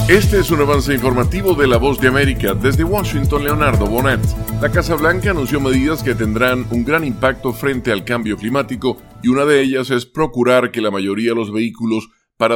Este es un avance informativo de La Voz de América. Desde Washington, Leonardo Bonet. La Casa Blanca anunció medidas que tendrán un gran impacto frente al cambio climático y una de ellas es procurar que la mayoría de los vehículos para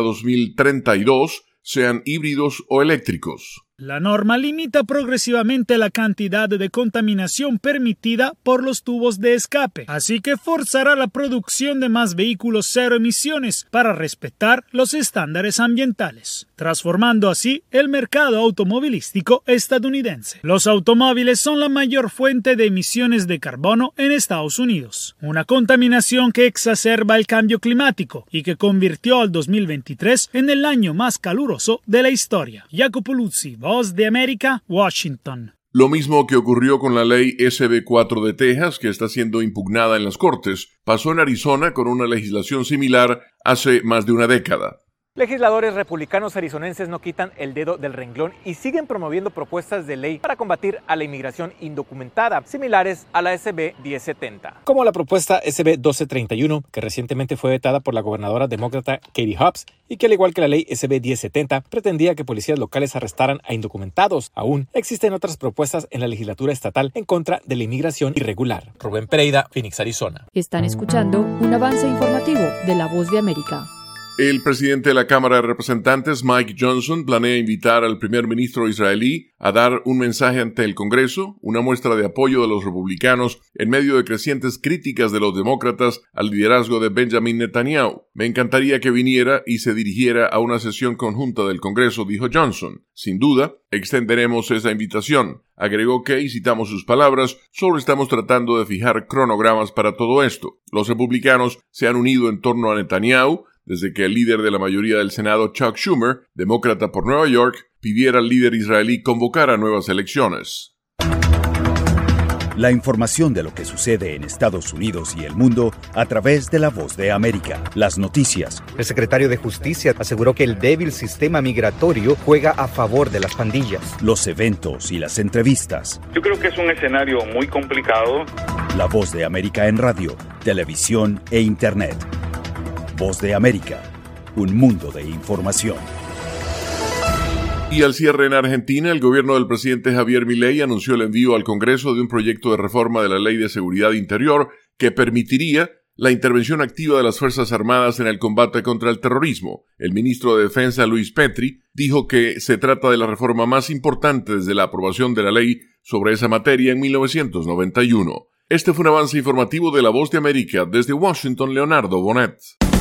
2032 sean híbridos o eléctricos. La norma limita progresivamente la cantidad de contaminación permitida por los tubos de escape, así que forzará la producción de más vehículos cero emisiones para respetar los estándares ambientales, transformando así el mercado automovilístico estadounidense. Los automóviles son la mayor fuente de emisiones de carbono en Estados Unidos, una contaminación que exacerba el cambio climático y que convirtió al 2023 en el año más caluroso de la historia. Jacopo Luzzi, Voz de América, Washington. Lo mismo que ocurrió con la ley SB 4 de Texas, que está siendo impugnada en las Cortes, pasó en Arizona con una legislación similar hace más de una década. Legisladores republicanos arizonenses no quitan el dedo del renglón y siguen promoviendo propuestas de ley para combatir a la inmigración indocumentada, similares a la SB 1070. Como la propuesta SB 1231, que recientemente fue vetada por la gobernadora demócrata Katie Hobbs y que, al igual que la ley SB 1070, pretendía que policías locales arrestaran a indocumentados. Aún existen otras propuestas en la legislatura estatal en contra de la inmigración irregular. Rubén Pereira, Phoenix, Arizona. Están escuchando un avance informativo de La Voz de América. El presidente de la Cámara de Representantes, Mike Johnson, planea invitar al primer ministro israelí a dar un mensaje ante el Congreso, una muestra de apoyo de los republicanos en medio de crecientes críticas de los demócratas al liderazgo de Benjamin Netanyahu. Me encantaría que viniera y se dirigiera a una sesión conjunta del Congreso, dijo Johnson. Sin duda, extenderemos esa invitación. Agregó que, y citamos sus palabras, solo estamos tratando de fijar cronogramas para todo esto. Los republicanos se han unido en torno a Netanyahu desde que el líder de la mayoría del Senado, Chuck Schumer, demócrata por Nueva York, pidiera al líder israelí convocar nuevas elecciones. La información de lo que sucede en Estados Unidos y el mundo a través de La Voz de América. Las noticias. El secretario de Justicia aseguró que el débil sistema migratorio juega a favor de las pandillas. Los eventos y las entrevistas. Yo creo que es un escenario muy complicado. La Voz de América en radio, televisión e internet. Voz de América, un mundo de información. Y al cierre en Argentina, el gobierno del presidente Javier Milei anunció el envío al Congreso de un proyecto de reforma de la Ley de Seguridad Interior que permitiría la intervención activa de las Fuerzas Armadas en el combate contra el terrorismo. El ministro de Defensa, Luis Petri, dijo que se trata de la reforma más importante desde la aprobación de la ley sobre esa materia en 1991. Este fue un avance informativo de La Voz de América. Desde Washington, Leonardo Bonet.